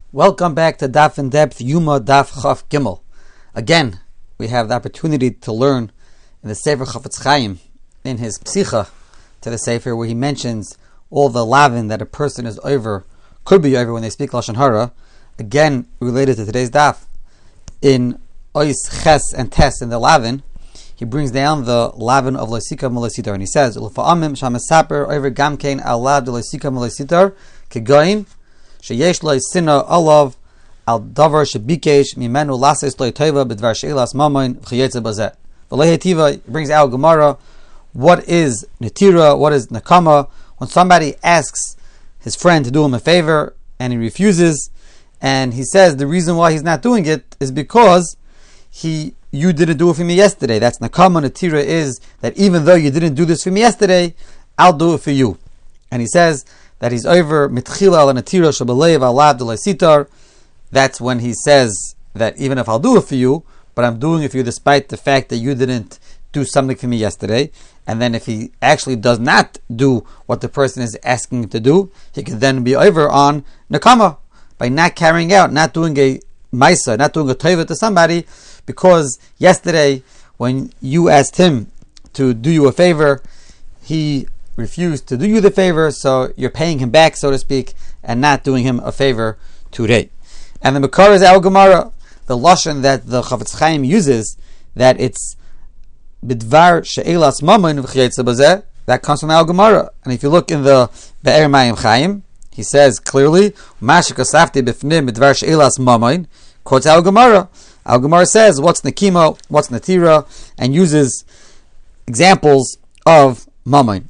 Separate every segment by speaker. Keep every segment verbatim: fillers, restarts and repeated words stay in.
Speaker 1: Welcome back to Daf in Depth, Yuma Daf Chaf Gimel. Again, we have the opportunity to learn in the Sefer Chafetz Chaim, in his Psicha to the Sefer, where he mentions all the lavin that a person is over, could be over when they speak Lashon Hara. Again, related to today's Daf, in Ois Ches and Tes in the lavin, he brings down the lavin of Loisika Molesitar, and he says, L'fa'amim shamasaper over gamkein alav de Loisika Molesitar, kegoin, sheyesh lo sina alav al davar shebikesh mimenu lases lo teva b'dvar sheilas mamoin v'chayetze bazet. V'lehetiva brings out Gemara. What is netira? What is nakama? When somebody asks his friend to do him a favor and he refuses, and he says the reason why he's not doing it is because he you didn't do it for me yesterday. That's nakama. Netira is that even though you didn't do this for me yesterday, I'll do it for you. And he says that he's over mitchila al netira shabalev alav de. That's when he says that even if I'll do it for you, but I'm doing it for you despite the fact that you didn't do something for me yesterday. And then if he actually does not do what the person is asking him to do, he can then be over on nakama by not carrying out, not doing a maisa, not doing a teva to somebody, because yesterday when you asked him to do you a favor, he refused to do you the favor, so you're paying him back, so to speak, and not doing him a favor today. And the Makar is Al Gemara, the lashon that the Chafetz Chaim uses, that it's bidvar she'elas mamoin v'chayetze bazeh, that comes from Al Gemara. And if you look in the Be'er Mayim Chaim, he says clearly, Masha kasafti b'fnim bidvar she'elas mamoin, quotes Al Gemara. Al Gemara says, what's Nekima, what's Netira, and uses examples of mamoin.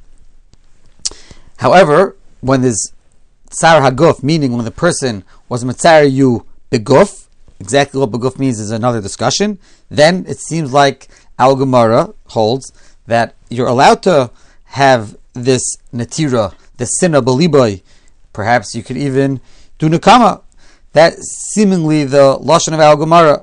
Speaker 1: However, when there's tsar haguf, meaning when the person was mitzar you beguf, exactly what beguf means is another discussion, then it seems like Al Gemara holds that you're allowed to have this netira, the sinna beliboy. Perhaps you could even do nekama. That's seemingly the lashon of Al Gemara,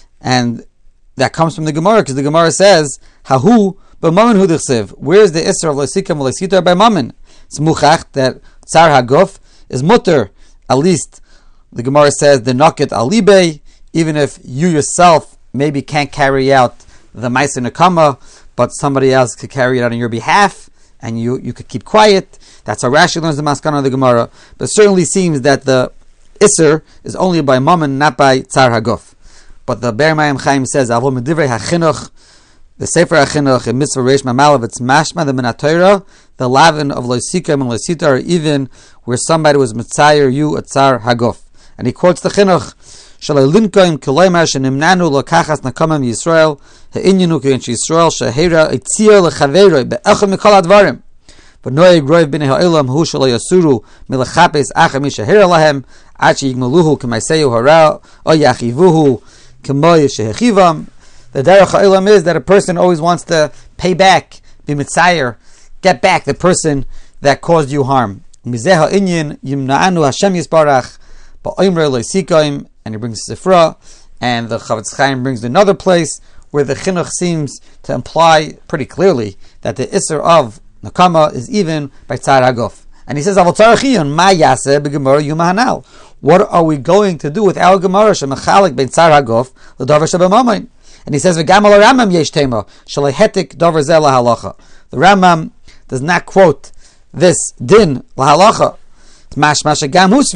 Speaker 1: and that comes from the Gemara because the Gemara says, "Hahu b'mamen hu dichsev." Where's the isra of losikam loisitar by mamen? It's muchach that tsar haguf is mutter. At least the Gemara says the naket alibe, even if you yourself maybe can't carry out the ma'aser nekama, but somebody else could carry it out on your behalf, and you, you could keep quiet. That's how Rashi learns the maskana of the Gemara. But it certainly seems that the iser is only by mamen, not by tsar haguf. But the Be'er Mayim Chaim says, Avol medivrei hachinuch, the Sefer HaChinuch in Mitzvah Reish Mamalav, it's mashma the Minatayra, the lavin of Loisikam and Loisita, or even where somebody was mitzayer you a tsar haguf. And he quotes the Chinuch, Shalai linkoim kiloymar shenimnanu lokachas nakamam Yisrael, ha'inyan u'kein Yisrael, shahera itzir lechaveroi, be'echad mikol advarim. V'noeg roiv b'nei ha'olam hu shalai yasuru milachapes acham mishahera lahem, achi yigmaluhu k'maiseyu hara, o yachivuhu k'moy shehechivam. The derech ha'olam is that a person always wants to pay back, be mitzayer, get back the person that caused you harm. Mizeh ha'inyan yimna'anu Hashem yisbarach, ba'oimre loisikoim, and he brings Sifra, and the Chafetz Chaim brings another place where the chinuch seems to imply pretty clearly that the iser of nakama is even by tzar haguf. And he says, "Avol tzarachiyun ma yaseh b'gemara yuma hanal." What are we going to do with our gemara shemachalik ben tzar haguf l'davar shebamayin? And he says, "V'gam al Rambam yesh tema shalei hetik davar zeh lahalacha." The Rambam does not quote this din lahalacha. He doesn't say this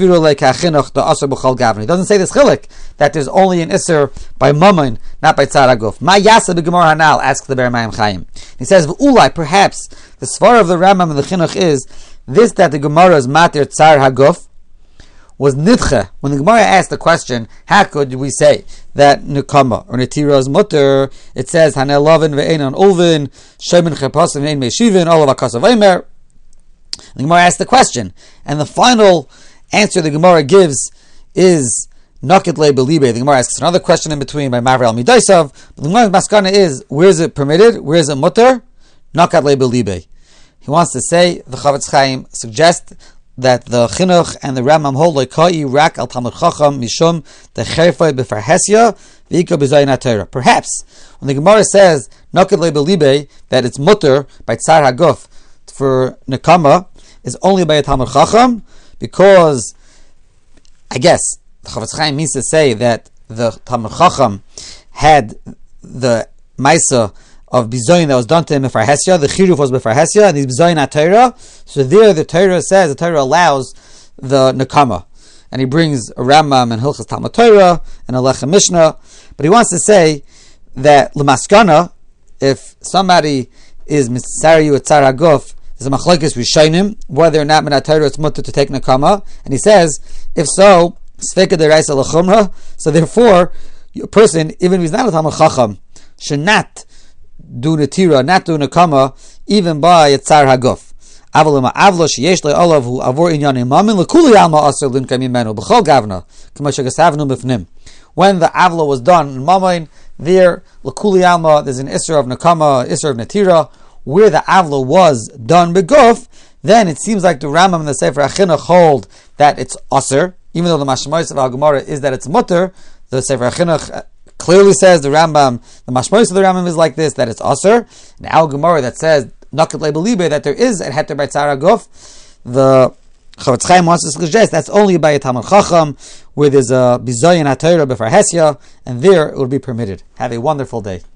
Speaker 1: chilik that there's only an iser by mammon, not by tzar haguf. Ma yasa b'gemar hanal, asks the Be'er Mayim Chaim. He says, "V'ulai, perhaps the svar of the Rambam and the chinuch is this, that the Gemara is matir tzar haguf was nidche. When the Gemara asked the question, how could we say that nekama or netira is mutter? It says hanel lavin ve'enon ulvin shemin chepasim ve'en meishivin all of akasav eimer." The Gemara asks the question, and the final answer the Gemara gives is naket le belibe. The Gemara asks another question in between by Mavri al Midaisav. But the Gemara's maskana is, where is it permitted? Where is it mutter? Naket le belibe. He wants to say, the Chafetz Chaim suggests that the Chinuch and the Rambam hold like kai rak al Talmud Chacham mishum the cherfay befarhesia v'ika b'zayin haTorah. Perhaps when the Gemara says naket le belibe that it's mutter by tzar haguf for nekama is only by a Talmud Chacham, because I guess the Chofetz Chaim means to say that the Talmid Chacham had the Maisa of Bizoyin that was done to him before Hesya, the Chiruf was before Hesya, and he's Bizoyin at Torah. So there the Torah says, the Torah allows the Nekama. And he brings a Rambam and Hilchas Talmud Torah and a Lechem Mishnah. But he wants to say that L'maskana, if somebody is Mitzarayu Etzar HaGuf, there's a Machlokes Rishonim, whether or not Minat Torah it's mutter to take Nekama. And he says, if so, Sfeika Deraisa L'chumra, so therefore, a person, even if he's not a Talmid Chacham, should not do Netira, not do Nekama, even by Etzar HaGuf. When the avla was done in Mamain, there L'kuli Alma, there's an Isser of Nekama, Isser of Netira. Where the avla was done beguf, then it seems like the Rambam and the Sefer HaChinuch hold that it's Aser, even though the Mashmois of Al Gemara is that it's Mutter. The Sefer HaChinuch clearly says the Rambam, the Mashmois of the Rambam is like this, that it's Aser. And Al Gemara that says Nakat Lebelibe, that there is a heter by Tzar HaGuf, the Chofetz Chaim wants to suggest that's only by a Talmid Chacham, where there's a Bizoyin HaTorah before Hesya, and there it would be permitted. Have a wonderful day.